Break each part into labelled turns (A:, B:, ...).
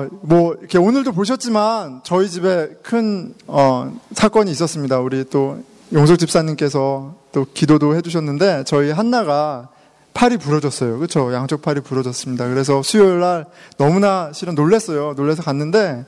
A: 이렇게 오늘도 보셨지만 저희 집에 큰 사건이 있었습니다. 우리 또 용석 집사님께서 또 기도도 해주셨는데 저희 한나가 팔이 부러졌어요. 그렇죠? 양쪽 팔이 부러졌습니다. 그래서 수요일 날 너무나 실은 놀랐어요. 놀라서 갔는데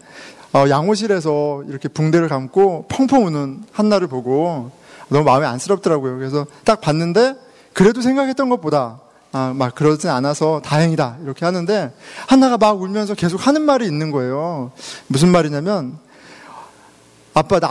A: 양호실에서 이렇게 붕대를 감고 펑펑 우는 한나를 보고 너무 마음이 안쓰럽더라고요. 그래서 딱 봤는데 그래도 생각했던 것보다 막 그러진 않아서 다행이다 이렇게 하는데 한나가 막 울면서 계속 하는 말이 있는 거예요. 무슨 말이냐면 아빠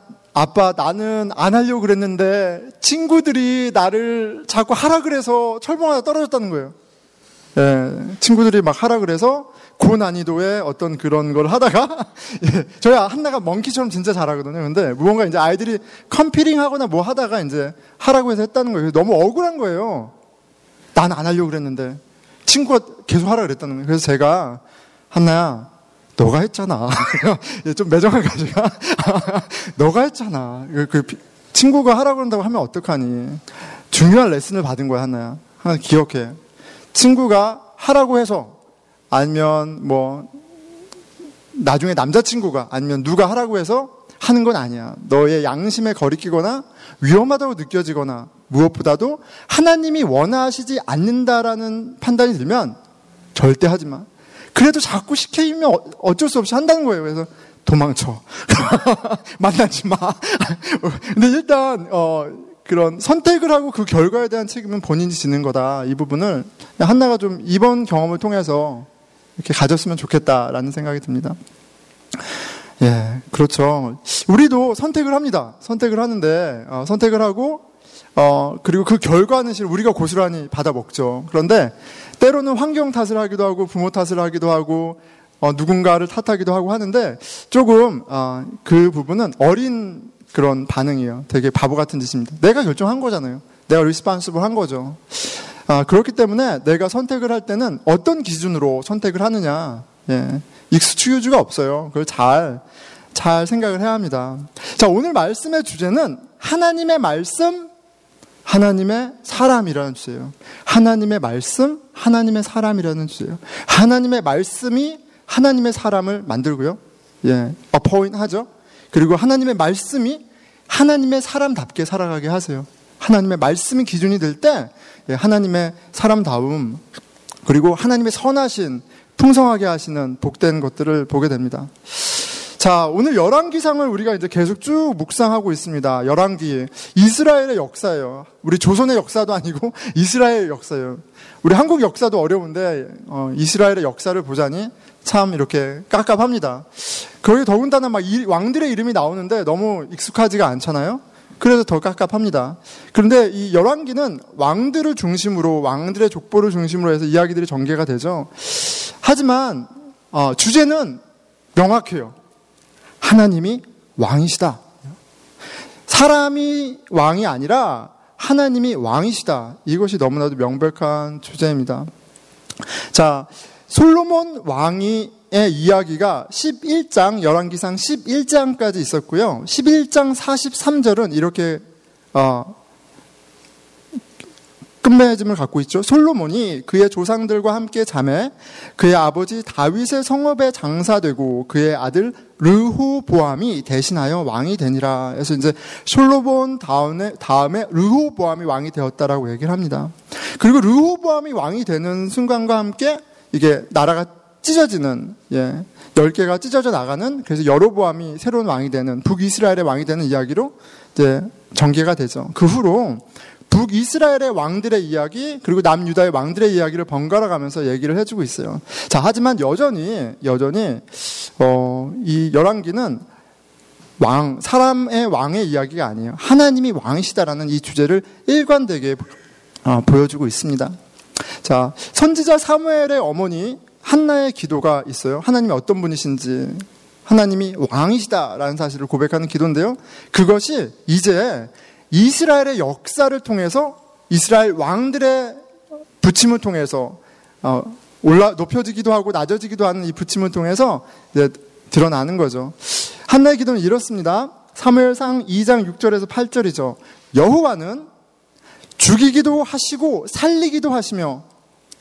A: 나는 안 하려고 그랬는데 친구들이 나를 자꾸 하라 그래서 철봉하다 떨어졌다는 거예요. 예, 친구들이 막 하라 그래서 고난이도의 어떤 그런 걸 하다가 저희 한나가 멍키처럼 진짜 잘하거든요. 근데 무언가 이제 아이들이 컴피링 하거나 뭐 하다가 이제 하라고 해서 했다는 거예요. 너무 억울한 거예요. 난 안 하려고 그랬는데 친구가 계속 하라 그랬다는 거예요. 그래서 제가 한나야 너가 했잖아. 좀 매정하게 제가 너가 했잖아. 그 친구가 하라고 그런다고 하면 어떡하니. 중요한 레슨을 받은 거야. 한나야 하나 기억해. 친구가 하라고 해서 아니면 뭐 나중에 남자친구가 아니면 누가 하라고 해서 하는 건 아니야. 너의 양심에 거리끼거나 위험하다고 느껴지거나 무엇보다도 하나님이 원하시지 않는다라는 판단이 들면 절대 하지 마. 그래도 자꾸 시키면 어쩔 수 없이 한다는 거예요. 그래서 도망쳐. 만나지 마. 근데 일단 그런 선택을 하고 그 결과에 대한 책임은 본인이 지는 거다. 이 부분을 한나가 좀 이번 경험을 통해서 이렇게 가졌으면 좋겠다라는 생각이 듭니다. 예, 그렇죠. 우리도 선택을 합니다. 선택을 하는데 선택을 하고 그리고 그 결과는 사실 우리가 고스란히 받아 먹죠. 그런데 때로는 환경 탓을 하기도 하고 부모 탓을 하기도 하고 누군가를 탓하기도 하고 하는데 조금 그 부분은 어린 그런 반응이에요. 되게 바보 같은 짓입니다. 내가 결정한 거잖아요. 내가 리스폰시블 한 거죠. 그렇기 때문에 내가 선택을 할 때는 어떤 기준으로 선택을 하느냐, 예, 익스큐즈가 없어요. 그걸 잘 생각을 해야 합니다. 자, 오늘 말씀의 주제는 하나님의 말씀, 하나님의 사람이라는 주제예요. 하나님의 말씀, 하나님의 사람이라는 주제예요. 하나님의 말씀이 하나님의 사람을 만들고요. 예, 어포인트 하죠. 그리고 하나님의 말씀이 하나님의 사람답게 살아가게 하세요. 하나님의 말씀이 기준이 될 때 하나님의 사람다움 그리고 하나님의 선하신 풍성하게 하시는 복된 것들을 보게 됩니다. 자, 오늘 열왕기상을 우리가 이제 계속 쭉 묵상하고 있습니다. 열왕기, 이스라엘의 역사예요. 우리 조선의 역사도 아니고 이스라엘의 역사예요. 우리 한국 역사도 어려운데 이스라엘의 역사를 보자니 참 이렇게 깝깝합니다. 거기 더군다나 막 왕들의 이름이 나오는데 너무 익숙하지가 않잖아요. 그래서 더 깝깝합니다. 그런데 이 열왕기는 왕들을 중심으로, 왕들의 족보를 중심으로 해서 이야기들이 전개가 되죠. 하지만 주제는 명확해요. 하나님이 왕이시다. 사람이 왕이 아니라 하나님이 왕이시다. 이것이 너무나도 명백한 주제입니다. 자, 솔로몬 왕의 이야기가 11장, 열왕기상 11장까지 있었고요. 11장 43절은 이렇게 끝맺음을 갖고 있죠. 솔로몬이 그의 조상들과 함께 자매 그의 아버지 다윗의 성읍에 장사되고 그의 아들 르호보암이 대신하여 왕이 되니라. 그래서 이제 솔로몬 다음에 르호보암이 왕이 되었다라고 얘기를 합니다. 그리고 르호보암이 왕이 되는 순간과 함께 이게 나라가 찢어지는, 10개가 찢어져 나가는, 그래서 여로보암이 새로운 왕이 되는, 북이스라엘의 왕이 되는 이야기로 이제 전개가 되죠. 그 후로 북이스라엘의 왕들의 이야기, 그리고 남유다의 왕들의 이야기를 번갈아 가면서 얘기를 해주고 있어요. 자, 하지만 여전히, 이 열왕기는 사람의 왕의 이야기가 아니에요. 하나님이 왕이시다라는 이 주제를 일관되게 보여주고 있습니다. 자, 선지자 사무엘의 어머니 한나의 기도가 있어요. 하나님이 어떤 분이신지, 하나님이 왕이시다라는 사실을 고백하는 기도인데요. 그것이 이제 이스라엘의 역사를 통해서, 이스라엘 왕들의 부침을 통해서 높여지기도 하고 낮아지기도 하는 이 부침을 통해서 이제 드러나는 거죠. 한나의 기도는 이렇습니다. 사무엘상 2장 6절에서 8절이죠. 여호와는 죽이기도 하시고 살리기도 하시며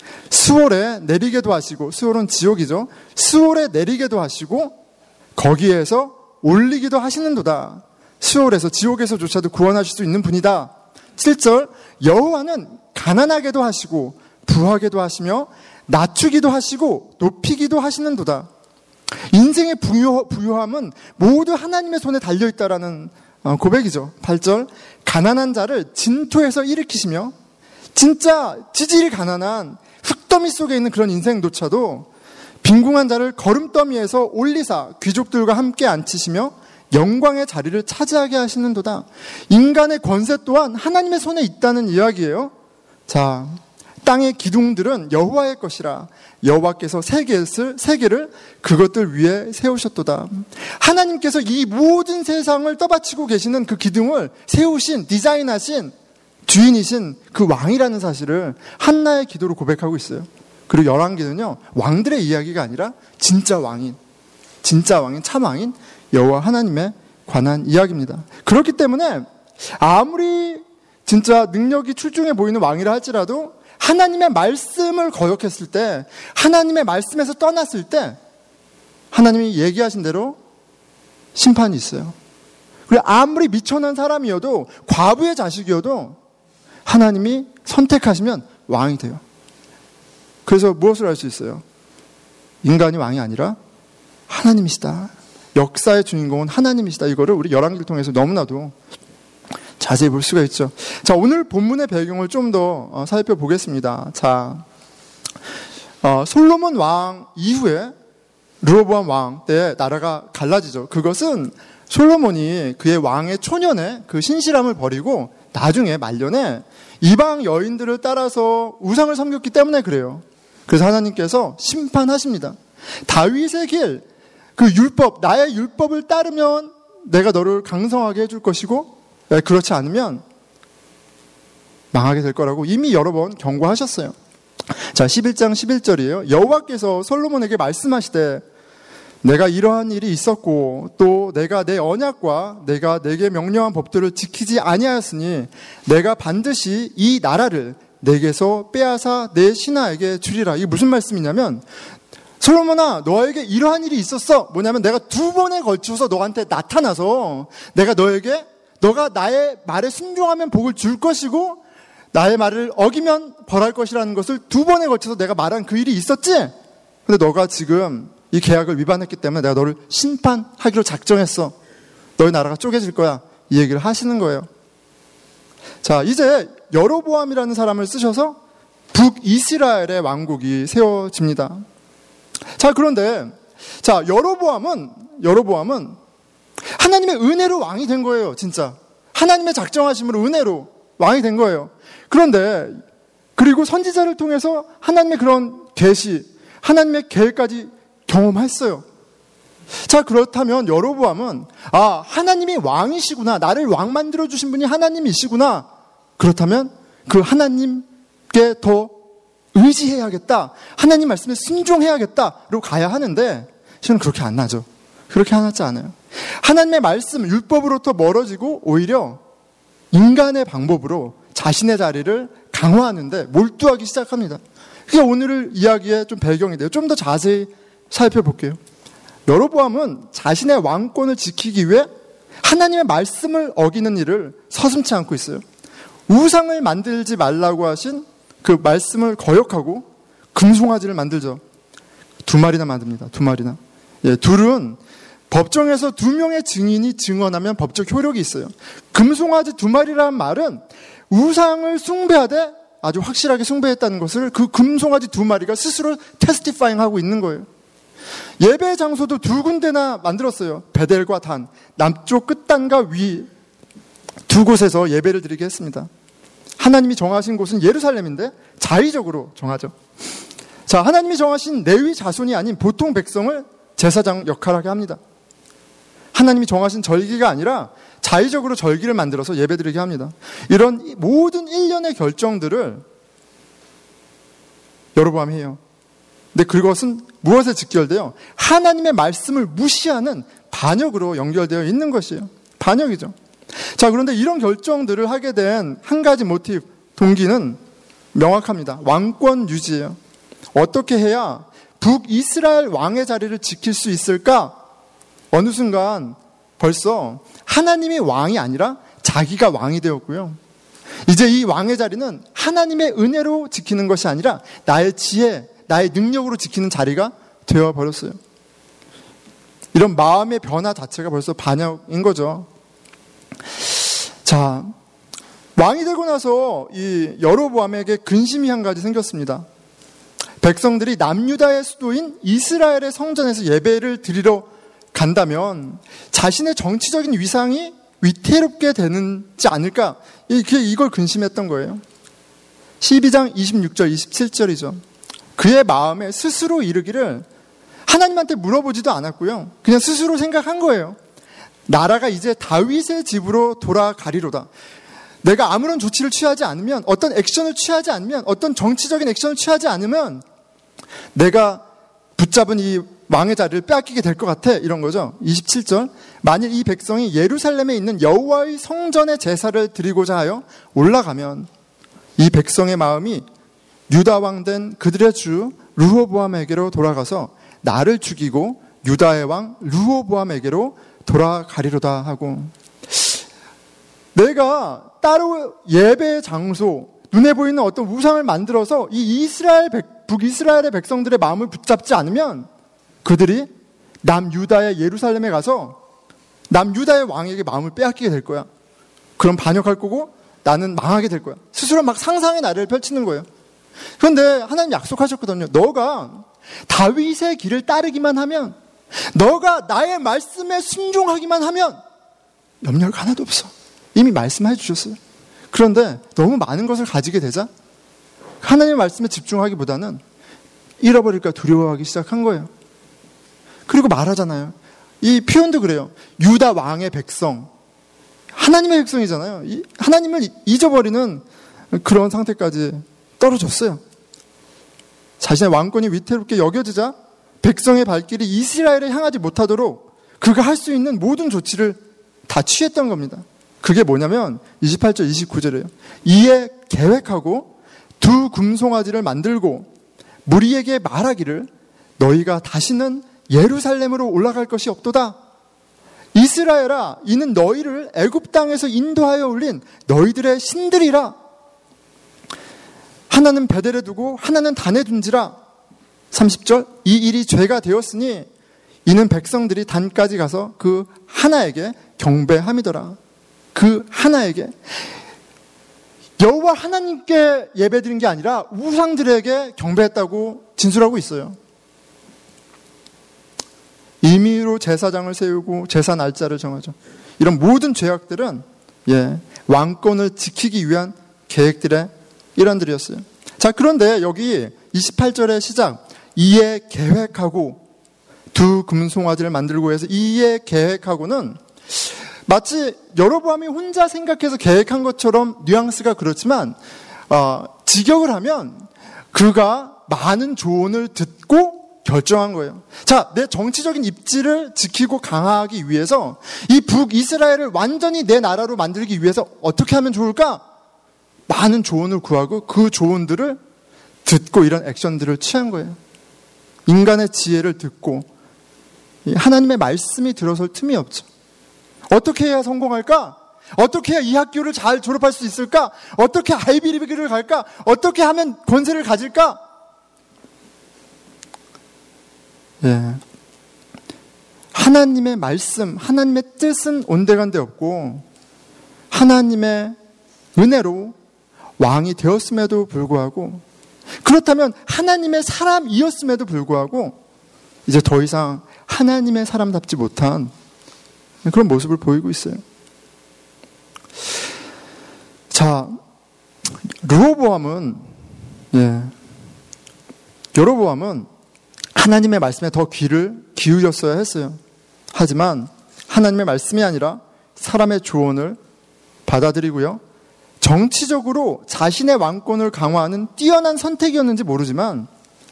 A: 수월에 내리게도 하시고, 수월은 지옥이죠. 수월에 내리게도 하시고 거기에서 올리기도 하시는도다. 수월에서 지옥에서조차도 구원하실 수 있는 분이다. 7절, 여호와는 가난하게도 하시고 부하게도 하시며 낮추기도 하시고 높이기도 하시는도다. 인생의 부유함은 모두 하나님의 손에 달려있다라는 고백이죠. 8절, 가난한 자를 진토에서 일으키시며, 진짜 지질이 가난한 흙더미 속에 있는 그런 인생조차도 빈궁한 자를 거름더미에서 올리사 귀족들과 함께 앉히시며 영광의 자리를 차지하게 하시는도다. 인간의 권세 또한 하나님의 손에 있다는 이야기예요. 자, 땅의 기둥들은 여호와의 것이라 여호와께서 세계를 그것들 위에 세우셨도다. 하나님께서 이 모든 세상을 떠받치고 계시는 그 기둥을 세우신, 디자인하신 주인이신 그 왕이라는 사실을 한나의 기도로 고백하고 있어요. 그리고 열왕기는요, 왕들의 이야기가 아니라 진짜 왕인 참 왕인 여호와 하나님에 관한 이야기입니다. 그렇기 때문에 아무리 진짜 능력이 출중해 보이는 왕이라 할지라도 하나님의 말씀을 거역했을 때, 하나님의 말씀에서 떠났을 때 하나님이 얘기하신 대로 심판이 있어요. 그리고 아무리 미천한 사람이어도, 과부의 자식이어도 하나님이 선택하시면 왕이 돼요. 그래서 무엇을 할 수 있어요? 인간이 왕이 아니라 하나님이시다. 역사의 주인공은 하나님이시다. 이거를 우리 열왕기를 통해서 너무나도 자세히 볼 수가 있죠. 자, 오늘 본문의 배경을 좀 더 살펴보겠습니다. 자, 솔로몬 왕 이후에 르호보암 왕 때 나라가 갈라지죠. 그것은 솔로몬이 그의 왕의 초년에 그 신실함을 버리고 나중에 말년에 이방 여인들을 따라서 우상을 섬겼기 때문에 그래요. 그래서 하나님께서 심판하십니다. 다윗의 길, 그 율법, 나의 율법을 따르면 내가 너를 강성하게 해줄 것이고, 그렇지 않으면 망하게 될 거라고 이미 여러 번 경고하셨어요. 자, 11장 11절이에요. 여호와께서 솔로몬에게 말씀하시되, 내가 이러한 일이 있었고 또 내가 내 언약과 내가 내게 명령한 법들을 지키지 아니하였으니 내가 반드시 이 나라를 내게서 빼앗아 내 신하에게 주리라. 이게 무슨 말씀이냐면, 솔로몬아, 너에게 이러한 일이 있었어. 뭐냐면 내가 2번에 걸쳐서 너한테 나타나서 내가 너가 나의 말에 순종하면 복을 줄 것이고 나의 말을 어기면 벌할 것이라는 것을 2번에 걸쳐서 내가 말한 그 일이 있었지? 근데 너가 지금 이 계약을 위반했기 때문에 내가 너를 심판하기로 작정했어. 너희 나라가 쪼개질 거야. 이 얘기를 하시는 거예요. 자, 이제 여로보암이라는 사람을 쓰셔서 북이스라엘의 왕국이 세워집니다. 자, 그런데 자, 여로보암은 하나님의 은혜로 왕이 된 거예요. 진짜 하나님의 작정하심으로 은혜로 왕이 된 거예요. 그런데 그리고 선지자를 통해서 하나님의 그런 계시, 하나님의 계획까지 경험했어요. 자, 그렇다면 여로보암은 하나님이 왕이시구나, 나를 왕 만들어주신 분이 하나님이시구나, 그렇다면 그 하나님께 더 의지해야겠다, 하나님 말씀에 순종해야겠다로 가야 하는데 실은 그렇게 안 나죠. 그렇게 하지 않아요. 하나님의 말씀, 율법으로부터 멀어지고 오히려 인간의 방법으로 자신의 자리를 강화하는데 몰두하기 시작합니다. 그게 오늘 이야기의 좀 배경이 돼요. 좀 더 자세히 살펴볼게요. 여로보암은 자신의 왕권을 지키기 위해 하나님의 말씀을 어기는 일을 서슴지 않고 있어요. 우상을 만들지 말라고 하신 그 말씀을 거역하고 금송아지를 만들죠. 2마리나 만듭니다. 2마리나. 둘은 법정에서 2명의 증인이 증언하면 법적 효력이 있어요. 금송아지 2마리라는 말은 우상을 숭배하되 아주 확실하게 숭배했다는 것을 그 금송아지 2마리가 스스로 테스티파잉하고 있는 거예요. 예배 장소도 2군데나 만들었어요. 베델과 단, 남쪽 끝단과 위 2곳에서 예배를 드리게 했습니다. 하나님이 정하신 곳은 예루살렘인데 자의적으로 정하죠. 자, 하나님이 정하신 레위 자손이 아닌 보통 백성을 제사장 역할하게 합니다. 하나님이 정하신 절기가 아니라 자의적으로 절기를 만들어서 예배드리게 합니다. 이런 모든 일련의 결정들을 여로보암이 해요. 근데 그것은 무엇에 직결돼요? 하나님의 말씀을 무시하는 반역으로 연결되어 있는 것이에요. 반역이죠. 자, 그런데 이런 결정들을 하게 된 한 가지 모티브, 동기는 명확합니다. 왕권 유지예요. 어떻게 해야 북이스라엘 왕의 자리를 지킬 수 있을까? 어느 순간 벌써 하나님이 왕이 아니라 자기가 왕이 되었고요. 이제 이 왕의 자리는 하나님의 은혜로 지키는 것이 아니라 나의 지혜, 나의 능력으로 지키는 자리가 되어버렸어요. 이런 마음의 변화 자체가 벌써 반역인 거죠. 자, 왕이 되고 나서 이 여로보암에게 근심이 한 가지 생겼습니다. 백성들이 남유다의 수도인 이스라엘의 성전에서 예배를 드리러 간다면 자신의 정치적인 위상이 위태롭게 되는지 않을까? 이걸 근심했던 거예요. 12장 26절, 27절이죠. 그의 마음에 스스로 이르기를 하나님한테 물어보지도 않았고요. 그냥 스스로 생각한 거예요. 나라가 이제 다윗의 집으로 돌아가리로다. 내가 아무런 조치를 취하지 않으면, 어떤 액션을 취하지 않으면, 어떤 정치적인 액션을 취하지 않으면 내가 붙잡은 이 왕의 자리를 빼앗기게 될 것 같아. 이런 거죠. 27절. 만일 이 백성이 예루살렘에 있는 여호와의 성전에 제사를 드리고자 하여 올라가면 이 백성의 마음이 유다 왕 된 그들의 주 르호보암에게로 돌아가서 나를 죽이고 유다의 왕 르호보암에게로 돌아가리로다 하고, 내가 따로 예배의 장소, 눈에 보이는 어떤 우상을 만들어서 이 북이스라엘의 백성들의 마음을 붙잡지 않으면 그들이 남유다의 예루살렘에 가서 남유다의 왕에게 마음을 빼앗기게 될 거야. 그럼 반역할 거고 나는 망하게 될 거야. 스스로 막 상상의 나래를 펼치는 거예요. 그런데 하나님 약속하셨거든요. 너가 다윗의 길을 따르기만 하면, 너가 나의 말씀에 순종하기만 하면 염려가 하나도 없어. 이미 말씀해 주셨어요. 그런데 너무 많은 것을 가지게 되자 하나님의 말씀에 집중하기보다는 잃어버릴까 두려워하기 시작한 거예요. 그리고 말하잖아요. 이 표현도 그래요. 유다 왕의 백성, 하나님의 백성이잖아요. 하나님을 잊어버리는 그런 상태까지 떨어졌어요. 자신의 왕권이 위태롭게 여겨지자 백성의 발길이 이스라엘에 향하지 못하도록 그가 할 수 있는 모든 조치를 다 취했던 겁니다. 그게 뭐냐면 28절 29절이에요. 이에 계획하고 두 금송아지를 만들고 무리에게 말하기를 너희가 다시는 예루살렘으로 올라갈 것이 없도다. 이스라엘아, 이는 너희를 애굽 땅에서 인도하여 올린 너희들의 신들이라. 하나는 베델에 두고 하나는 단에 둔지라. 30절, 이 일이 죄가 되었으니 이는 백성들이 단까지 가서 그 하나에게 경배함이더라. 그 하나에게, 여호와 하나님께 예배드린 게 아니라 우상들에게 경배했다고 진술하고 있어요. 임의로 제사장을 세우고 제사 날짜를 정하죠. 이런 모든 죄악들은 왕권을 지키기 위한 계획들의 일환들이었어요. 자, 그런데 여기 28절의 시작, 이에 계획하고 두 금송아지를 만들고 해서 이에 계획하고는 마치 여로보암이 혼자 생각해서 계획한 것처럼 뉘앙스가 그렇지만 직역을 하면 그가 많은 조언을 듣고 결정한 거예요. 자, 내 정치적인 입지를 지키고 강화하기 위해서 이 북이스라엘을 완전히 내 나라로 만들기 위해서 어떻게 하면 좋을까? 많은 조언을 구하고 그 조언들을 듣고 이런 액션들을 취한 거예요. 인간의 지혜를 듣고 하나님의 말씀이 들어설 틈이 없죠. 어떻게 해야 성공할까? 어떻게 해야 이 학교를 잘 졸업할 수 있을까? 어떻게 아이비리그를 갈까? 어떻게 하면 권세를 가질까? 하나님의 말씀, 하나님의 뜻은 온데간데 없고 하나님의 은혜로 왕이 되었음에도 불구하고, 그렇다면 하나님의 사람이었음에도 불구하고 이제 더 이상 하나님의 사람답지 못한 그런 모습을 보이고 있어요. 자, 여로보암은 하나님의 말씀에 더 귀를 기울였어야 했어요. 하지만 하나님의 말씀이 아니라 사람의 조언을 받아들이고요. 정치적으로 자신의 왕권을 강화하는 뛰어난 선택이었는지 모르지만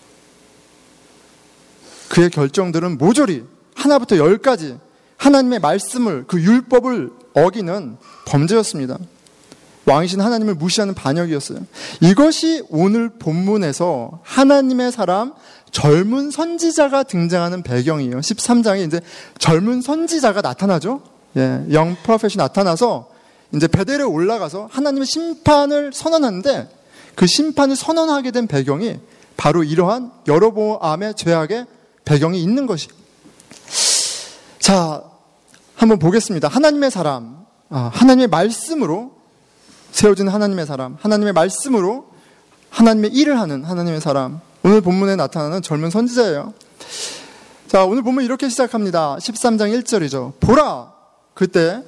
A: 그의 결정들은 모조리 하나부터 열까지 하나님의 말씀을, 그 율법을 어기는 범죄였습니다. 왕이신 하나님을 무시하는 반역이었어요. 이것이 오늘 본문에서 하나님의 사람 젊은 선지자가 등장하는 배경이에요. 13장에 이제 젊은 선지자가 나타나죠. 영 프로펫이 나타나서 이제 베델에 올라가서 하나님의 심판을 선언하는데, 그 심판을 선언하게 된 배경이 바로 이러한 여로보암의 죄악의 배경이 있는 것이. 자, 한번 보겠습니다. 하나님의 사람, 하나님의 말씀으로 세워진 하나님의 사람, 하나님의 말씀으로 하나님의 일을 하는 하나님의 사람, 오늘 본문에 나타나는 젊은 선지자예요. 자, 오늘 본문 이렇게 시작합니다. 13장 1절이죠. 보라, 그때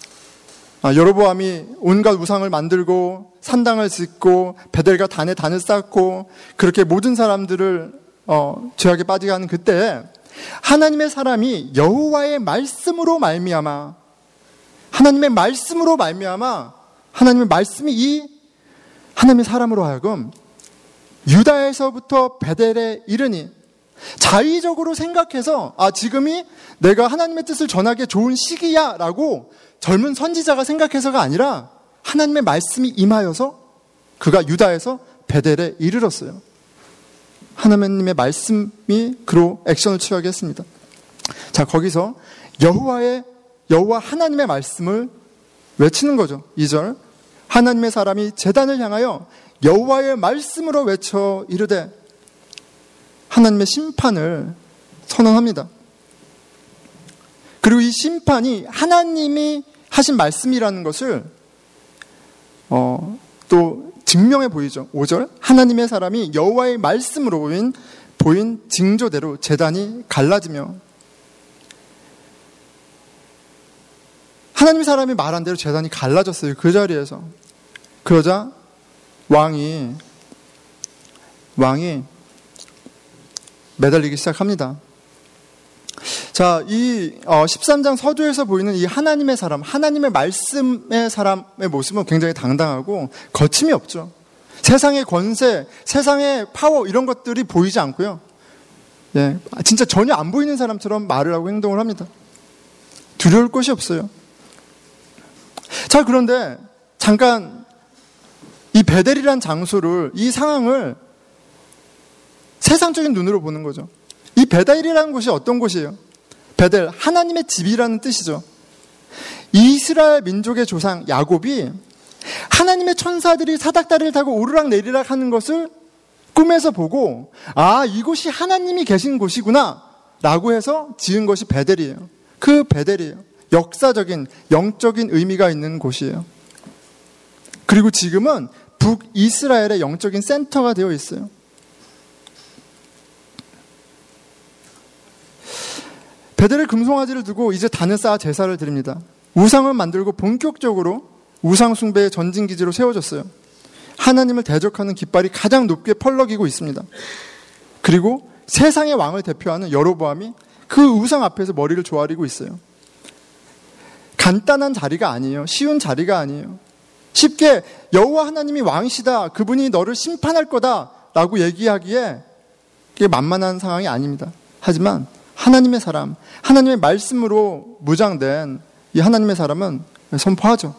A: 여로보암이 온갖 우상을 만들고 산당을 짓고 베델과 단에 단을 쌓고 그렇게 모든 사람들을 죄악에 빠지게 하는 그때 하나님의 사람이 여호와의 말씀으로 말미암아, 하나님의 말씀으로 말미암아, 하나님의 말씀이 이 하나님의 사람으로 하여금 유다에서부터 베델에 이르니, 자의적으로 생각해서 지금이 내가 하나님의 뜻을 전하기에 좋은 시기야 라고 젊은 선지자가 생각해서가 아니라 하나님의 말씀이 임하여서 그가 유다에서 베델에 이르렀어요. 하나님의 말씀이 그로 액션을 취하게 했습니다. 자, 거기서 여호와 하나님의 말씀을 외치는 거죠. 2절, 하나님의 사람이 제단을 향하여 여호와의 말씀으로 외쳐 이르되, 하나님의 심판을 선언합니다. 그리고 이 심판이 하나님이 하신 말씀이라는 것을 또 증명해 보이죠. 5절, 하나님의 사람이 여호와의 말씀으로 보인 징조대로 제단이 갈라지며, 하나님의 사람이 말한 대로 제단이 갈라졌어요. 그 자리에서. 그러자 왕이 매달리기 시작합니다. 자, 이 13장 서두에서 보이는 이 하나님의 사람, 하나님의 말씀의 사람의 모습은 굉장히 당당하고 거침이 없죠. 세상의 권세, 세상의 파워 이런 것들이 보이지 않고요. 진짜 전혀 안 보이는 사람처럼 말을 하고 행동을 합니다. 두려울 것이 없어요. 자, 그런데 잠깐 이 베델이란 장소를, 이 상황을 세상적인 눈으로 보는 거죠. 이 베델이라는 곳이 어떤 곳이에요? 베델, 하나님의 집이라는 뜻이죠. 이스라엘 민족의 조상 야곱이 하나님의 천사들이 사닥다리를 타고 오르락내리락 하는 것을 꿈에서 보고, 이곳이 하나님이 계신 곳이구나 라고 해서 지은 것이 베델이에요. 그 베델이에요. 역사적인, 영적인 의미가 있는 곳이에요. 그리고 지금은 북이스라엘의 영적인 센터가 되어 있어요. 베델에 금송아지를 두고 이제 단을 쌓아 제사를 드립니다. 우상을 만들고 본격적으로 우상 숭배의 전진기지로 세워졌어요. 하나님을 대적하는 깃발이 가장 높게 펄럭이고 있습니다. 그리고 세상의 왕을 대표하는 여로보암이 그 우상 앞에서 머리를 조아리고 있어요. 간단한 자리가 아니에요. 쉬운 자리가 아니에요. 쉽게 여호와 하나님이 왕이시다, 그분이 너를 심판할 거다 라고 얘기하기에 그게 만만한 상황이 아닙니다. 하지만 하나님의 사람, 하나님의 말씀으로 무장된 이 하나님의 사람은 선포하죠.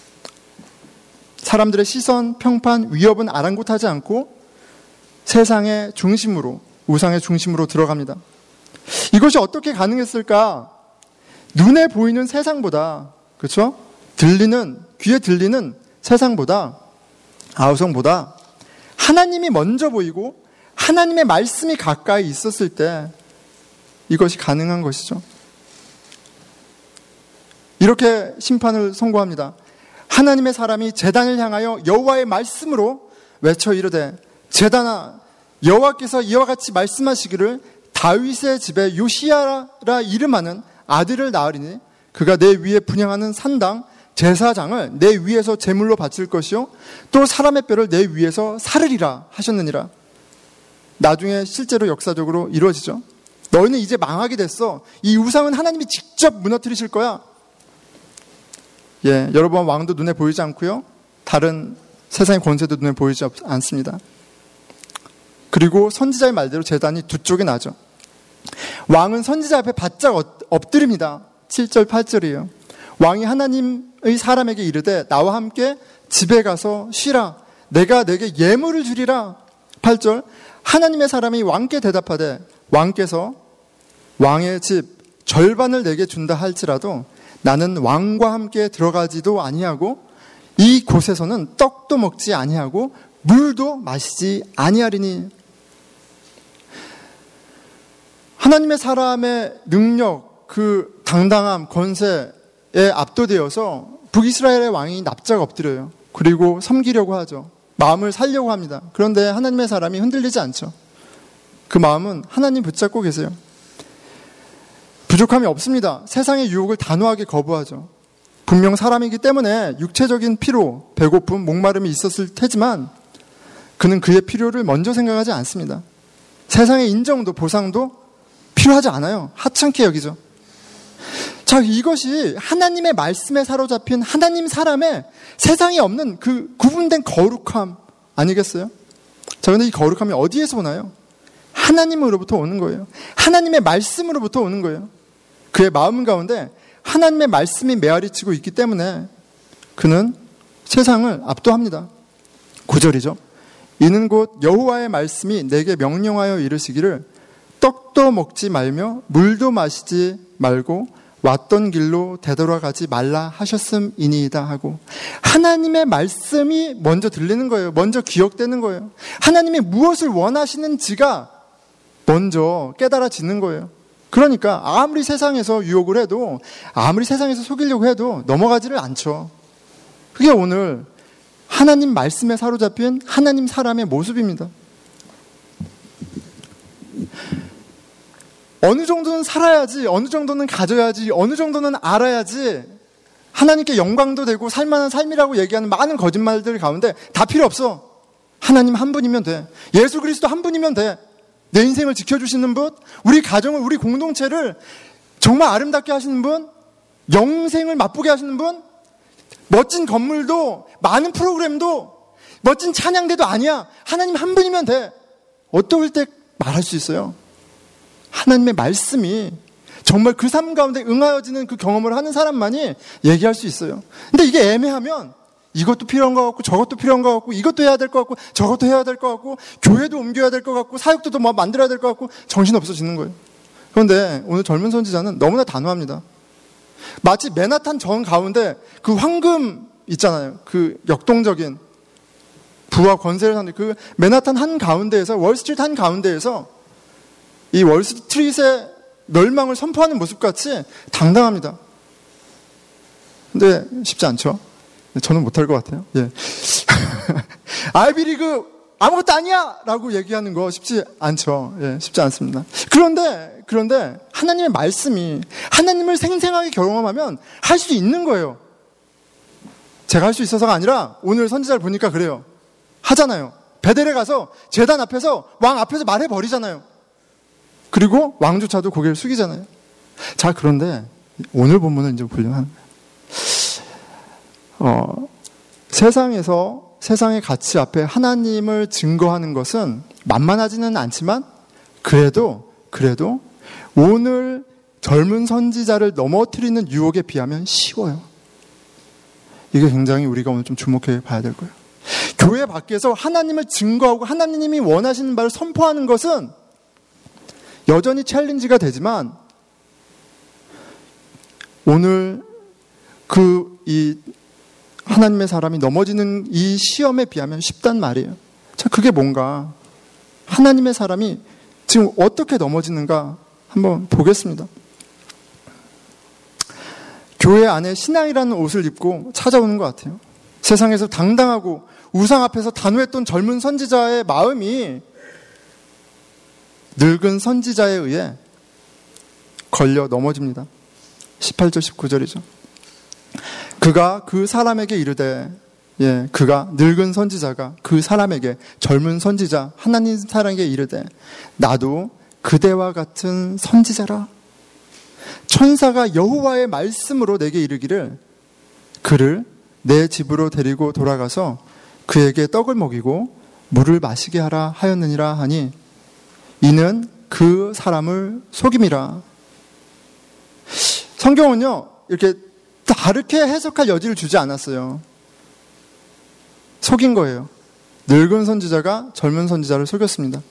A: 사람들의 시선, 평판, 위협은 아랑곳하지 않고 세상의 중심으로, 우상의 중심으로 들어갑니다. 이것이 어떻게 가능했을까? 눈에 보이는 세상보다, 그렇죠? 귀에 들리는 세상보다, 아우성보다 하나님이 먼저 보이고 하나님의 말씀이 가까이 있었을 때 이것이 가능한 것이죠. 이렇게 심판을 선고합니다. 하나님의 사람이 제단을 향하여 여호와의 말씀으로 외쳐 이르되, 제단아, 여호와께서 이와 같이 말씀하시기를 다윗의 집에 요시야라 이름하는 아들을 낳으리니 그가 내 위에 분향하는 산당 제사장을 내 위에서 제물로 바칠 것이요 또 사람의 뼈를 내 위에서 사르리라 하셨느니라. 나중에 실제로 역사적으로 이루어지죠. 너희는 이제 망하게 됐어. 이 우상은 하나님이 직접 무너뜨리실 거야. 여러분, 왕도 눈에 보이지 않고요, 다른 세상의 권세도 눈에 보이지 않습니다. 그리고 선지자의 말대로 제단이 두 쪽에 나죠. 왕은 선지자 앞에 바짝 엎드립니다. 7절 8절이에요. 왕이 하나님의 사람에게 이르되, 나와 함께 집에 가서 쉬라. 내가 내게 예물을 주리라. 8절 하나님의 사람이 왕께 대답하되 왕께서 왕의 집 절반을 내게 준다 할지라도 나는 왕과 함께 들어가지도 아니하고 이 곳에서는 떡도 먹지 아니하고 물도 마시지 아니하리니. 하나님의 사람의 능력, 그 당당함, 권세에 압도되어서 북이스라엘의 왕이 납작 엎드려요. 그리고 섬기려고 하죠. 마음을 살려고 합니다. 그런데 하나님의 사람이 흔들리지 않죠. 그 마음은 하나님 붙잡고 계세요. 부족함이 없습니다. 세상의 유혹을 단호하게 거부하죠. 분명 사람이기 때문에 육체적인 피로, 배고픔, 목마름이 있었을 테지만 그는 그의 필요를 먼저 생각하지 않습니다. 세상의 인정도 보상도 필요하지 않아요. 하찮게 여기죠. 자, 이것이 하나님의 말씀에 사로잡힌 하나님 사람의 세상에 없는 그 구분된 거룩함 아니겠어요? 자, 근데 이 거룩함이 어디에서 오나요? 하나님으로부터 오는 거예요. 하나님의 말씀으로부터 오는 거예요. 그의 마음 가운데 하나님의 말씀이 메아리치고 있기 때문에 그는 세상을 압도합니다. 9절이죠. 이는 곧 여호와의 말씀이 내게 명령하여 이르시기를 떡도 먹지 말며 물도 마시지 말고 왔던 길로 되돌아가지 말라 하셨음이니이다 하고, 하나님의 말씀이 먼저 들리는 거예요. 먼저 기억되는 거예요. 하나님이 무엇을 원하시는지가 먼저 깨달아지는 거예요. 그러니까 아무리 세상에서 유혹을 해도, 아무리 세상에서 속이려고 해도 넘어가지를 않죠. 그게 오늘 하나님 말씀에 사로잡힌 하나님 사람의 모습입니다. 어느 정도는 살아야지, 어느 정도는 가져야지, 어느 정도는 알아야지 하나님께 영광도 되고 살만한 삶이라고 얘기하는 많은 거짓말들 가운데 다 필요 없어. 하나님 한 분이면 돼. 예수 그리스도 한 분이면 돼. 내 인생을 지켜주시는 분, 우리 가정을, 우리 공동체를 정말 아름답게 하시는 분, 영생을 맛보게 하시는 분, 멋진 건물도, 많은 프로그램도, 멋진 찬양대도 아니야. 하나님 한 분이면 돼. 어떨 때 말할 수 있어요? 하나님의 말씀이 정말 그 삶 가운데 응하여지는 그 경험을 하는 사람만이 얘기할 수 있어요. 근데 이게 애매하면 이것도 필요한 것 같고 저것도 필요한 것 같고 이것도 해야 될 것 같고 저것도 해야 될 것 같고 교회도 옮겨야 될 것 같고 사역도 뭐 만들어야 될 것 같고 정신없어지는 거예요. 그런데 오늘 젊은 선지자는 너무나 단호합니다. 마치 맨하탄 전 가운데 그 황금 있잖아요. 그 역동적인 부와 권세를 사는 그 맨하탄 한 가운데에서, 월스트리트 한 가운데에서 이 월스트리트의 멸망을 선포하는 모습같이 당당합니다. 근데 쉽지 않죠? 저는 못할 것 같아요. 예. 아이비리그 아무것도 아니야! 라고 얘기하는 거 쉽지 않죠. 예, 쉽지 않습니다. 그런데 하나님의 말씀이 하나님을 생생하게 경험하면 할 수 있는 거예요. 제가 할 수 있어서가 아니라 오늘 선지자를 보니까 그래요. 하잖아요. 베델에 가서 제단 앞에서 왕 앞에서 말해버리잖아요. 그리고 왕조차도 고개를 숙이잖아요. 자, 그런데 오늘 본문을 이제 보려면 하는 거예요. 세상의 가치 앞에 하나님을 증거하는 것은 만만하지는 않지만 그래도 오늘 젊은 선지자를 넘어뜨리는 유혹에 비하면 쉬워요. 이게 굉장히 우리가 오늘 좀 주목해 봐야 될 거예요. 교회 밖에서 하나님을 증거하고 하나님이 원하시는 바를 선포하는 것은 여전히 챌린지가 되지만 오늘 이 하나님의 사람이 넘어지는 이 시험에 비하면 쉽단 말이에요. 자, 그게 뭔가, 하나님의 사람이 지금 어떻게 넘어지는가 한번 보겠습니다. 교회 안에 신앙이라는 옷을 입고 찾아오는 것 같아요. 세상에서 당당하고 우상 앞에서 단호했던 젊은 선지자의 마음이 늙은 선지자에 의해 걸려 넘어집니다. 18절 19절이죠. 그가 그 사람에게 이르되, 그가 늙은 선지자가 그 사람에게, 젊은 선지자 하나님 사람에게 이르되, 나도 그대와 같은 선지자라. 천사가 여호와의 말씀으로 내게 이르기를 그를 내 집으로 데리고 돌아가서 그에게 떡을 먹이고 물을 마시게 하라 하였느니라 하니, 이는 그 사람을 속임이라. 성경은요, 이렇게 다르게 해석할 여지를 주지 않았어요. 속인 거예요. 늙은 선지자가 젊은 선지자를 속였습니다.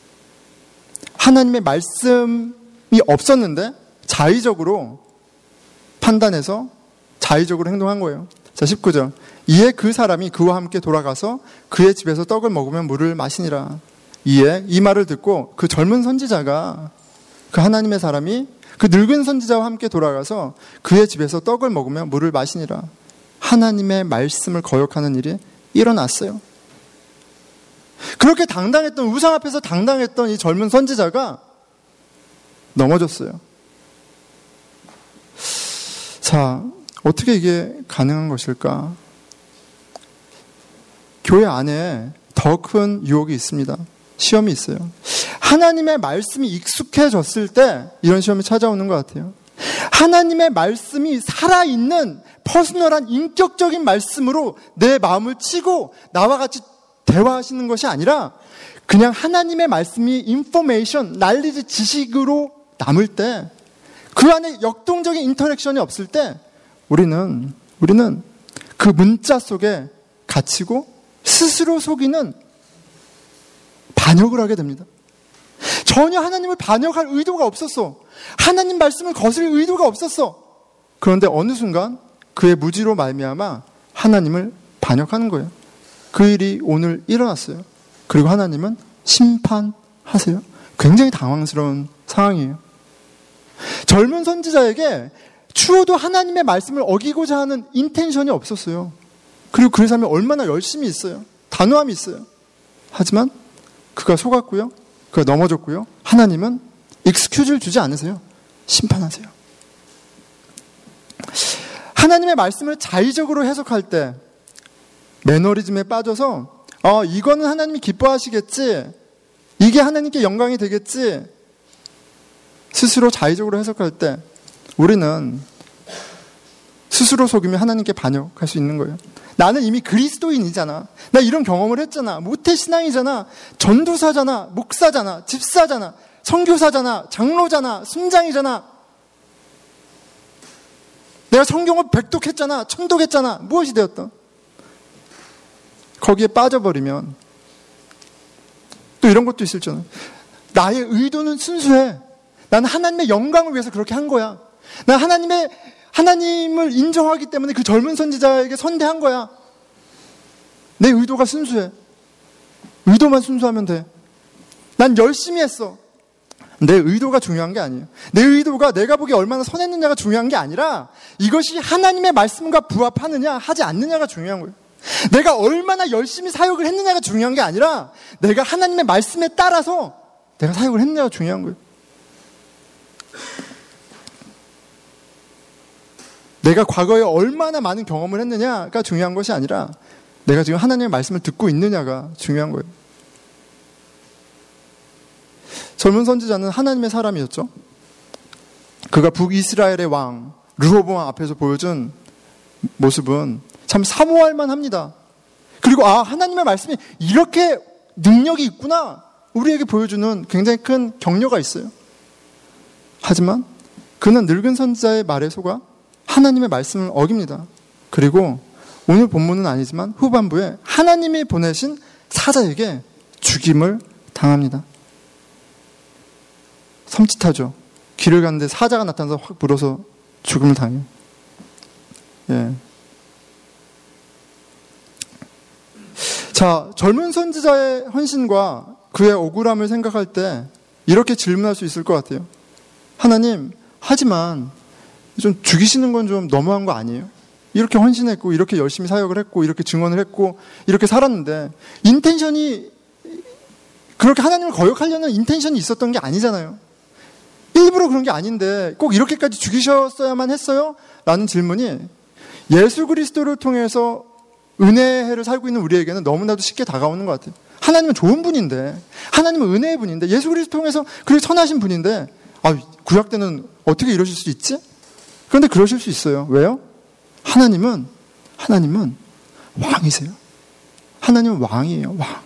A: 하나님의 말씀이 없었는데 자의적으로 판단해서 자의적으로 행동한 거예요. 자, 19절. 이에 그 사람이 그와 함께 돌아가서 그의 집에서 떡을 먹으면 물을 마시니라. 이에 이 말을 듣고 그 젊은 선지자가, 그 하나님의 사람이 그 늙은 선지자와 함께 돌아가서 그의 집에서 떡을 먹으며 물을 마시니라. 하나님의 말씀을 거역하는 일이 일어났어요. 그렇게 당당했던, 우상 앞에서 당당했던 이 젊은 선지자가 넘어졌어요. 자, 어떻게 이게 가능한 것일까? 교회 안에 더 큰 유혹이 있습니다. 시험이 있어요. 하나님의 말씀이 익숙해졌을 때 이런 시험이 찾아오는 것 같아요. 하나님의 말씀이 살아있는 퍼스널한 인격적인 말씀으로 내 마음을 치고 나와 같이 대화하시는 것이 아니라 그냥 하나님의 말씀이 인포메이션, 날리지, 지식으로 남을 때, 그 안에 역동적인 인터랙션이 없을 때 우리는 그 문자 속에 갇히고 스스로 속이는 반역을 하게 됩니다. 전혀 하나님을 반역할 의도가 없었어. 하나님 말씀을 거스릴 의도가 없었어. 그런데 어느 순간 그의 무지로 말미암아 하나님을 반역하는 거예요. 그 일이 오늘 일어났어요. 그리고 하나님은 심판하세요. 굉장히 당황스러운 상황이에요. 젊은 선지자에게 추호도 하나님의 말씀을 어기고자 하는 인텐션이 없었어요. 그리고 그 사람이 얼마나 열심히 있어요. 단호함이 있어요. 하지만 그가 속았고요. 그가 넘어졌고요. 하나님은 익스큐즈를 주지 않으세요. 심판하세요. 하나님의 말씀을 자의적으로 해석할 때 매너리즘에 빠져서 이거는 하나님이 기뻐하시겠지, 이게 하나님께 영광이 되겠지, 스스로 자의적으로 해석할 때 우리는 스스로 속이면 하나님께 반역할 수 있는 거예요. 나는 이미 그리스도인이잖아. 나 이런 경험을 했잖아. 모태신앙이잖아. 전도사잖아. 목사잖아. 집사잖아. 선교사잖아. 장로잖아. 순장이잖아. 내가 성경을 백독했잖아. 천독했잖아. 무엇이 되었던. 거기에 빠져버리면 또 이런 것도 있을잖아. 나의 의도는 순수해. 나는 하나님의 영광을 위해서 그렇게 한 거야. 난 하나님을 인정하기 때문에 그 젊은 선지자에게 선대한 거야. 내 의도가 순수해. 의도만 순수하면 돼. 난 열심히 했어. 내 의도가 중요한 게 아니에요. 내 의도가 내가 보기에 얼마나 선했느냐가 중요한 게 아니라 이것이 하나님의 말씀과 부합하느냐 하지 않느냐가 중요한 거예요. 내가 얼마나 열심히 사역을 했느냐가 중요한 게 아니라 내가 하나님의 말씀에 따라서 내가 사역을 했느냐가 중요한 거예요. 내가 과거에 얼마나 많은 경험을 했느냐가 중요한 것이 아니라 내가 지금 하나님의 말씀을 듣고 있느냐가 중요한 거예요. 젊은 선지자는 하나님의 사람이었죠. 그가 북이스라엘의 왕 르호보암 앞에서 보여준 모습은 참 사모할 만합니다. 그리고 하나님의 말씀이 이렇게 능력이 있구나 우리에게 보여주는 굉장히 큰 격려가 있어요. 하지만 그는 늙은 선지자의 말에 속아 하나님의 말씀을 어깁니다. 그리고 오늘 본문은 아니지만 후반부에 하나님이 보내신 사자에게 죽임을 당합니다. 섬찟하죠. 길을 가는데 사자가 나타나서 확 물어서 죽음을 당해요. 예. 자, 젊은 선지자의 헌신과 그의 억울함을 생각할 때 이렇게 질문할 수 있을 것 같아요. 하나님, 하지만 좀 죽이시는 건 좀 너무한 거 아니에요? 이렇게 헌신했고 이렇게 열심히 사역을 했고 이렇게 증언을 했고 이렇게 살았는데 인텐션이 그렇게 하나님을 거역하려는 인텐션이 있었던 게 아니잖아요. 일부러 그런 게 아닌데 꼭 이렇게까지 죽이셨어야만 했어요? 라는 질문이 예수 그리스도를 통해서 은혜의 해를 살고 있는 우리에게는 너무나도 쉽게 다가오는 것 같아요. 하나님은 좋은 분인데, 하나님은 은혜의 분인데, 예수 그리스도 통해서 그렇게 선하신 분인데 구약 때는 어떻게 이러실 수 있지? 그런데 그러실 수 있어요. 왜요? 하나님은 왕이세요. 하나님은 왕이에요. 왕.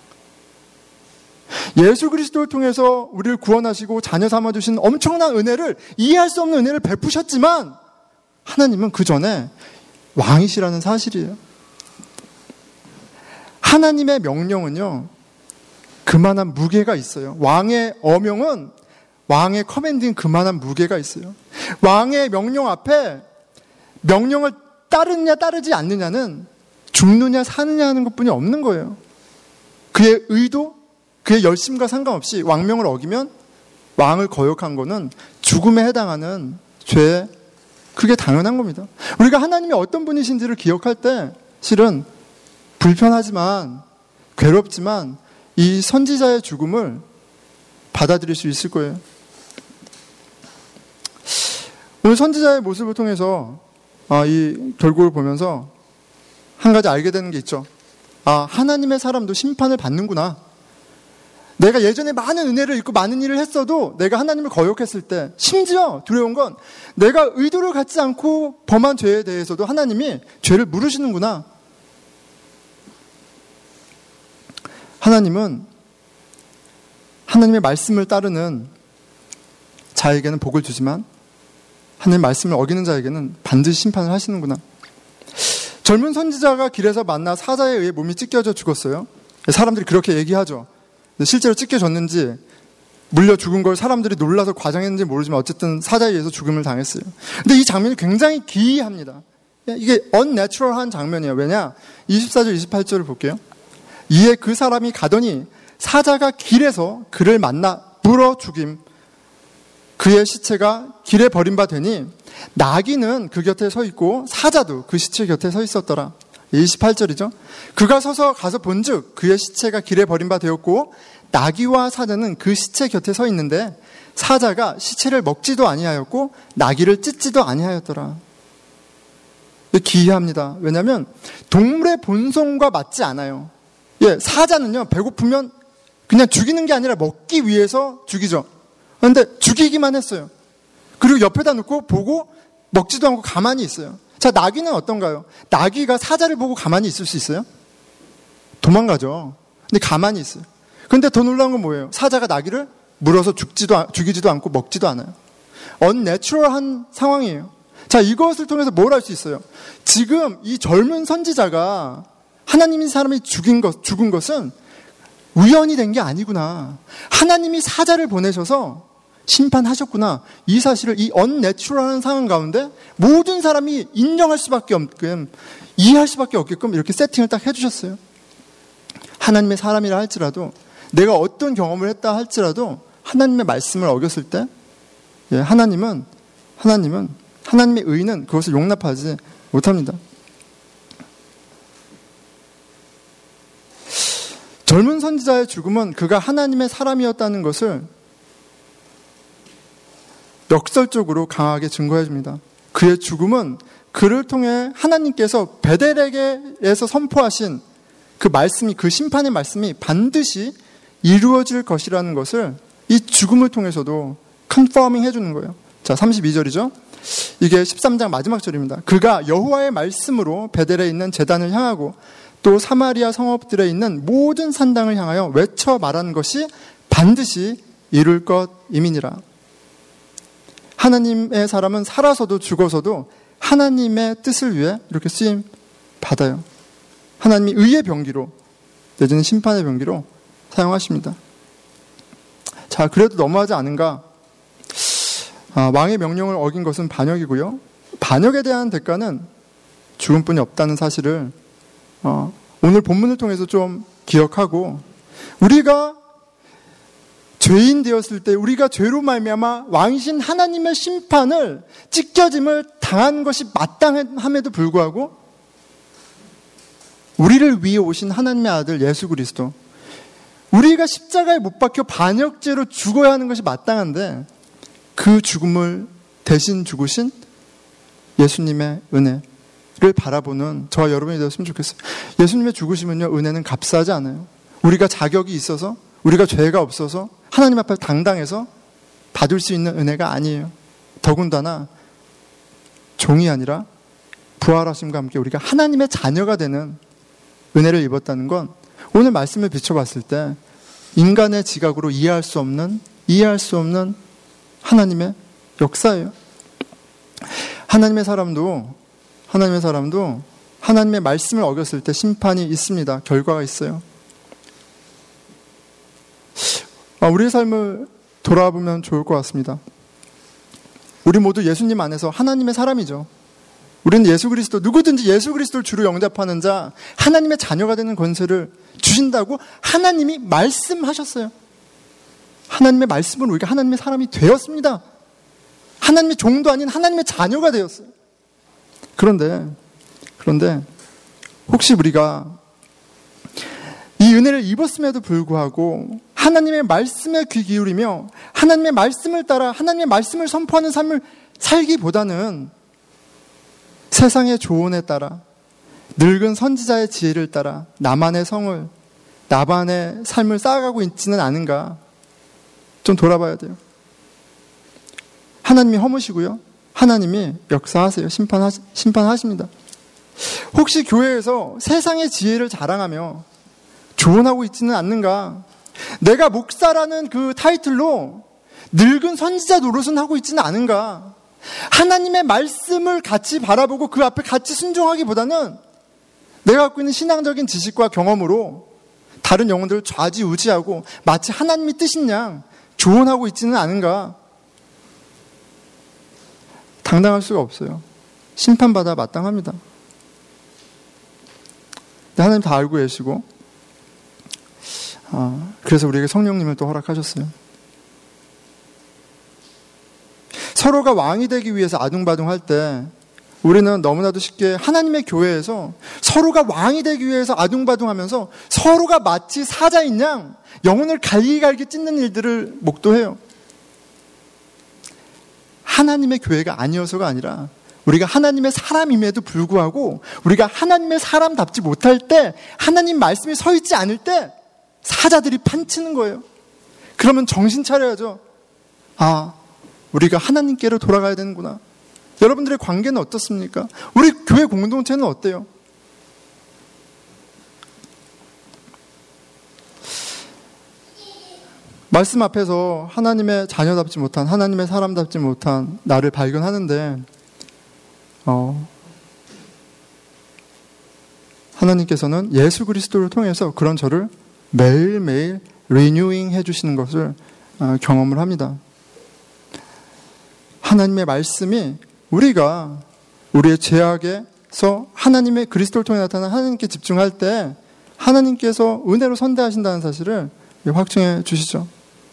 A: 예수 그리스도를 통해서 우리를 구원하시고 자녀 삼아주신 엄청난 은혜를, 이해할 수 없는 은혜를 베푸셨지만 하나님은 그 전에 왕이시라는 사실이에요. 하나님의 명령은요, 그만한 무게가 있어요. 왕의 어명은, 왕의 커맨딩 그만한 무게가 있어요. 왕의 명령 앞에 명령을 따르느냐 따르지 않느냐는 죽느냐 사느냐 하는 것뿐이 없는 거예요. 그의 의도, 그의 열심과 상관없이 왕명을 어기면 왕을 거역한 거는 죽음에 해당하는 죄, 그게 당연한 겁니다. 우리가 하나님이 어떤 분이신지를 기억할 때 실은 불편하지만, 괴롭지만 이 선지자의 죽음을 받아들일 수 있을 거예요. 오늘 선지자의 모습을 통해서 이 결국을 보면서 한 가지 알게 되는 게 있죠. 하나님의 사람도 심판을 받는구나. 내가 예전에 많은 은혜를 입고 많은 일을 했어도 내가 하나님을 거역했을 때, 심지어 두려운 건 내가 의도를 갖지 않고 범한 죄에 대해서도 하나님이 죄를 물으시는구나. 하나님은 하나님의 말씀을 따르는 자에게는 복을 주지만 하나님의 말씀을 어기는 자에게는 반드시 심판을 하시는구나. 젊은 선지자가 길에서 만나 사자에 의해 몸이 찢겨져 죽었어요. 사람들이 그렇게 얘기하죠. 실제로 찢겨졌는지 물려 죽은 걸 사람들이 놀라서 과장했는지 모르지만 어쨌든 사자에 의해서 죽음을 당했어요. 근데 이 장면이 굉장히 기이합니다. 이게 unnatural한 장면이에요. 왜냐? 24절, 28절을 볼게요. 이에 그 사람이 가더니 사자가 길에서 그를 만나 물어 죽임. 그의 시체가 길에 버린 바 되니 나귀는 그 곁에 서 있고 사자도 그 시체 곁에 서 있었더라. 28절이죠. 그가 서서 가서 본즉 그의 시체가 길에 버린 바 되었고 나귀와 사자는 그 시체 곁에 서 있는데 사자가 시체를 먹지도 아니하였고 나귀를 찢지도 아니하였더라. 기이합니다. 왜냐하면 동물의 본성과 맞지 않아요. 사자는요, 배고프면 그냥 죽이는 게 아니라 먹기 위해서 죽이죠. 그런데 죽이기만 했어요. 그리고 옆에다 놓고 보고 먹지도 않고 가만히 있어요. 자, 나귀는 어떤가요? 나귀가 사자를 보고 가만히 있을 수 있어요? 도망가죠. 근데 가만히 있어요. 그런데 더 놀라운 건 뭐예요? 사자가 나귀를 물어서 죽이지도 않고 먹지도 않아요. unnatural한 상황이에요. 자, 이것을 통해서 뭘 알 수 있어요? 지금 이 젊은 선지자가 하나님이 사람이 죽은 것은 우연이 된 게 아니구나. 하나님이 사자를 보내셔서 심판하셨구나. 이 사실을 이 unnatural한 상황 가운데 모든 사람이 인정할 수밖에 없게끔, 이해할 수밖에 없게끔 이렇게 세팅을 딱 해주셨어요. 하나님의 사람이라 할지라도, 내가 어떤 경험을 했다 할지라도 하나님의 말씀을 어겼을 때 하나님의 의는 그것을 용납하지 못합니다. 젊은 선지자의 죽음은 그가 하나님의 사람이었다는 것을 역설적으로 강하게 증거해 줍니다. 그의 죽음은 그를 통해 하나님께서 베델에게서 선포하신 그 말씀이, 그 심판의 말씀이 반드시 이루어질 것이라는 것을 이 죽음을 통해서도 컨퍼밍 해주는 거예요. 자, 32절이죠. 이게 13장 마지막 절입니다. 그가 여호와의 말씀으로 베델에 있는 제단을 향하고 또 사마리아 성읍들에 있는 모든 산당을 향하여 외쳐 말하는 것이 반드시 이룰 것임이니라. 하나님의 사람은 살아서도 죽어서도 하나님의 뜻을 위해 이렇게 쓰임 받아요. 하나님이 의의 병기로, 내지는 심판의 병기로 사용하십니다. 자, 그래도 너무하지 않은가? 왕의 명령을 어긴 것은 반역이고요. 반역에 대한 대가는 죽음뿐이 없다는 사실을 오늘 본문을 통해서 좀 기억하고, 우리가 죄인 되었을 때, 우리가 죄로 말미암아 왕이신 하나님의 심판을, 찢겨짐을 당한 것이 마땅함에도 불구하고 우리를 위해 오신 하나님의 아들 예수 그리스도, 우리가 십자가에 못 박혀 반역죄로 죽어야 하는 것이 마땅한데 그 죽음을 대신 죽으신 예수님의 은혜를 바라보는 저와 여러분이 되었으면 좋겠어요. 예수님의 죽으심은요, 은혜는 값싸지 않아요. 우리가 자격이 있어서, 우리가 죄가 없어서 하나님 앞에 당당해서 받을 수 있는 은혜가 아니에요. 더군다나 종이 아니라 부활하심과 함께 우리가 하나님의 자녀가 되는 은혜를 입었다는 건 오늘 말씀을 비춰봤을 때 인간의 지각으로 이해할 수 없는 하나님의 역사예요. 하나님의 사람도 하나님의 말씀을 어겼을 때 심판이 있습니다. 결과가 있어요. 우리의 삶을 돌아보면 좋을 것 같습니다. 우리 모두 예수님 안에서 하나님의 사람이죠. 우리는 예수 그리스도, 누구든지 예수 그리스도를 주로 영접하는 자, 하나님의 자녀가 되는 권세를 주신다고 하나님이 말씀하셨어요. 하나님의 말씀은 우리가 하나님의 사람이 되었습니다. 하나님의 종도 아닌 하나님의 자녀가 되었어요. 그런데 혹시 우리가 이 은혜를 입었음에도 불구하고 하나님의 말씀에 귀 기울이며 하나님의 말씀을 따라 하나님의 말씀을 선포하는 삶을 살기보다는 세상의 조언에 따라 늙은 선지자의 지혜를 따라 나만의 성을, 나만의 삶을 쌓아가고 있지는 않은가 좀 돌아봐야 돼요. 하나님이 허무시고요. 하나님이 역사하세요. 심판하십니다. 혹시 교회에서 세상의 지혜를 자랑하며 조언하고 있지는 않는가? 내가 목사라는 그 타이틀로 늙은 선지자 노릇은 하고 있지는 않은가? 하나님의 말씀을 같이 바라보고 그 앞에 같이 순종하기보다는 내가 갖고 있는 신앙적인 지식과 경험으로 다른 영혼들을 좌지우지하고 마치 하나님의 뜻인 양 조언하고 있지는 않은가? 당당할 수가 없어요. 심판받아 마땅합니다. 하나님 다 알고 계시고 그래서 우리에게 성령님을 또 허락하셨어요. 서로가 왕이 되기 위해서 아둥바둥할 때 우리는 너무나도 쉽게 하나님의 교회에서 서로가 왕이 되기 위해서 아둥바둥하면서 서로가 마치 사자인 양 영혼을 갈기갈기 찢는 일들을 목도해요. 하나님의 교회가 아니어서가 아니라 우리가 하나님의 사람임에도 불구하고 우리가 하나님의 사람답지 못할 때, 하나님 말씀이 서 있지 않을 때 사자들이 판치는 거예요. 그러면 정신 차려야죠. 우리가 하나님께로 돌아가야 되는구나. 여러분들의 관계는 어떻습니까? 우리 교회 공동체는 어때요? 말씀 앞에서 하나님의 자녀답지 못한, 하나님의 사람답지 못한 나를 발견하는데 하나님께서는 예수 그리스도를 통해서 그런 저를 매일매일 리뉴잉 해주시는 것을 경험을 합니다. 하나님의 말씀이 우리가 우리의 죄악에서 하나님의 그리스도를 통해 나타난 하나님께 집중할 때 하나님께서 은혜로 선대하신다는 사실을 확증해 주시죠.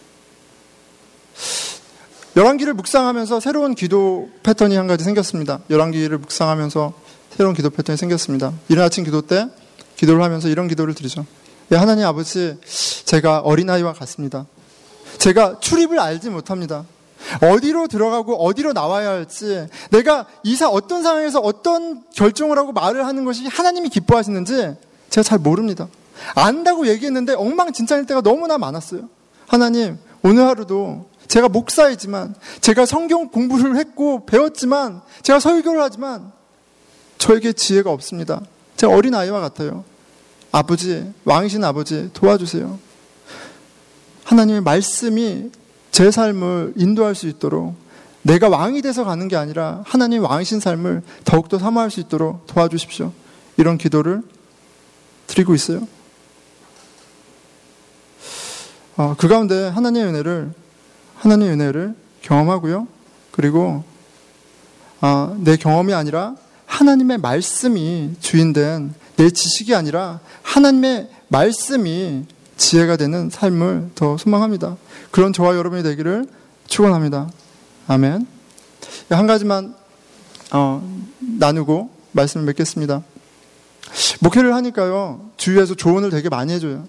A: 열왕기를 묵상하면서 새로운 기도 패턴이 한 가지 생겼습니다. 열왕기를 묵상하면서 새로운 기도 패턴이 생겼습니다. 이른 아침 기도 때 기도를 하면서 이런 기도를 드리죠. 하나님 아버지, 제가 어린아이와 같습니다. 제가 출입을 알지 못합니다. 어디로 들어가고 어디로 나와야 할지, 내가 어떤 상황에서 어떤 결정을 하고 말을 하는 것이 하나님이 기뻐하시는지 제가 잘 모릅니다. 안다고 얘기했는데 엉망진창일 때가 너무나 많았어요. 하나님, 오늘 하루도 제가 목사이지만, 제가 성경 공부를 했고 배웠지만, 제가 설교를 하지만 저에게 지혜가 없습니다. 제가 어린아이와 같아요. 아버지, 왕이신 아버지, 도와주세요. 하나님의 말씀이 제 삶을 인도할 수 있도록, 내가 왕이 돼서 가는 게 아니라 하나님 왕이신 삶을 더욱더 사모할 수 있도록 도와주십시오. 이런 기도를 드리고 있어요. 그 가운데 하나님의 은혜를 경험하고요. 그리고 내 경험이 아니라 하나님의 말씀이 주인된, 내 지식이 아니라 하나님의 말씀이 지혜가 되는 삶을 더 소망합니다. 그런 저와 여러분이 되기를 축원합니다. 아멘. 한 가지만 나누고 말씀을 맺겠습니다. 목회를 하니까요, 주위에서 조언을 되게 많이 해줘요.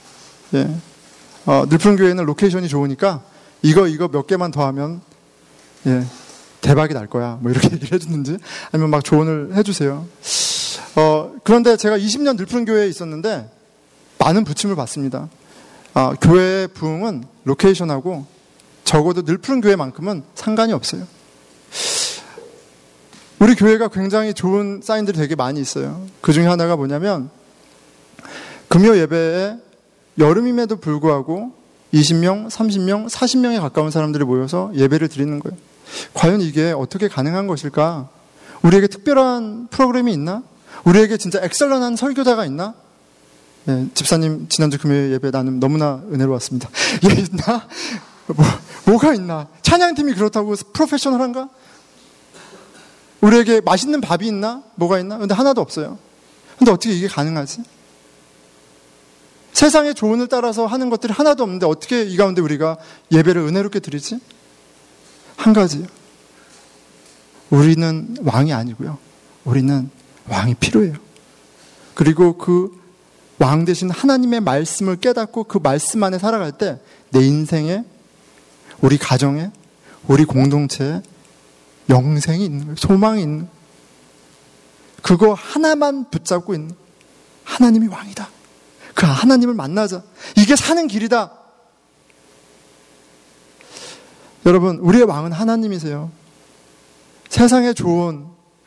A: 늘푼교회는 로케이션이 좋으니까 이거 몇 개만 더 하면 대박이 날 거야, 뭐 이렇게 얘기를 해주는지, 아니면 막 조언을 해주세요. 그런데 제가 20년 늘푼교회에 있었는데 많은 부침을 받습니다. 교회의 부흥은 로케이션하고 적어도 늘푼교회만큼은 상관이 없어요. 우리 교회가 굉장히 좋은 사인들이 되게 많이 있어요. 그 중에 하나가 뭐냐면, 금요 예배에 여름임에도 불구하고 20명, 30명, 40명에 가까운 사람들이 모여서 예배를 드리는 거예요. 과연 이게 어떻게 가능한 것일까? 우리에게 특별한 프로그램이 있나? 우리에게 진짜 엑셀런한 설교자가 있나? 네, 집사님 지난주 금요일 예배 나는 너무나 은혜로웠습니다. 예, 있나? 뭐가 있나? 찬양팀이 그렇다고 프로페셔널한가? 우리에게 맛있는 밥이 있나? 뭐가 있나? 근데 하나도 없어요. 근데 어떻게 이게 가능하지? 세상의 조언을 따라서 하는 것들이 하나도 없는데 어떻게 이 가운데 우리가 예배를 은혜롭게 드리지? 한 가지요. 우리는 왕이 아니고요. 우리는 왕이 필요해요. 그리고 그 왕 대신 하나님의 말씀을 깨닫고 그 말씀 안에 살아갈 때 내 인생에, 우리 가정에, 우리 공동체에 영생이 있는 거예요. 소망이 있는 거예요. 그거 하나만 붙잡고 있는 거예요. 하나님이 왕이다. 그 하나님을 만나자. 이게 사는 길이다. 여러분, 우리의 왕은 하나님이세요. 세상의 조언,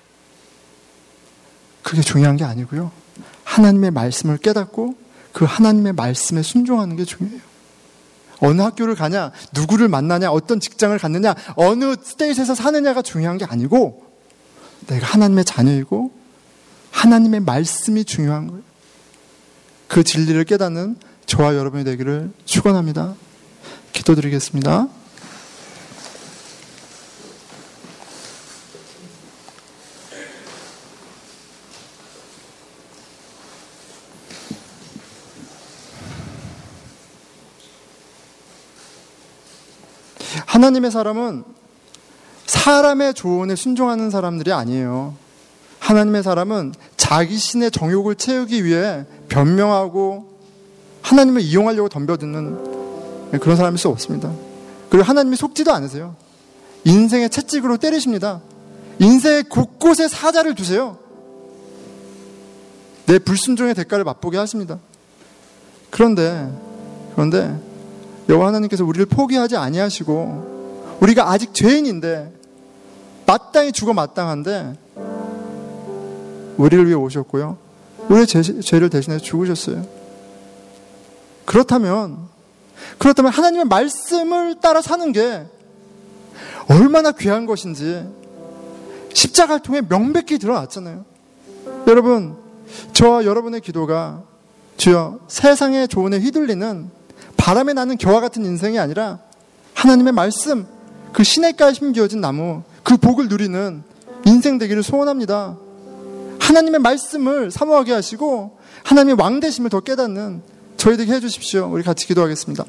A: 그게 중요한 게 아니고요. 하나님의 말씀을 깨닫고 그 하나님의 말씀에 순종하는 게 중요해요. 어느 학교를 가냐, 누구를 만나냐, 어떤 직장을 갖느냐, 어느 스테이트에서 사느냐가 중요한 게 아니고 내가 하나님의 자녀이고 하나님의 말씀이 중요한 거예요. 그 진리를 깨닫는 저와 여러분이 되기를 축원합니다. 기도드리겠습니다. 하나님의 사람은 사람의 조언에 순종하는 사람들이 아니에요. 하나님의 사람은 자기 신의 정욕을 채우기 위해 변명하고 하나님을 이용하려고 덤벼드는 그런 사람일 수 없습니다. 그리고 하나님이 속지도 않으세요. 인생의 채찍으로 때리십니다. 인생의 곳곳에 사자를 두세요. 내 불순종의 대가를 맛보게 하십니다. 그런데 여호와 하나님께서 우리를 포기하지 아니하시고 우리가 아직 죄인인데 마땅히 죽어 마땅한데 우리를 위해 오셨고요. 우리의 죄를 대신해 죽으셨어요. 그렇다면 하나님의 말씀을 따라 사는 게 얼마나 귀한 것인지 십자가를 통해 명백히 드러났잖아요. 여러분, 저와 여러분의 기도가 주여 세상의 조언에 휘둘리는 바람에 나는 겨와 같은 인생이 아니라 하나님의 말씀, 그 시냇가에 심겨진 나무, 그 복을 누리는 인생 되기를 소원합니다. 하나님의 말씀을 사모하게 하시고 하나님의 왕 되심을 더 깨닫는 저희 되게 해주십시오. 우리 같이 기도하겠습니다.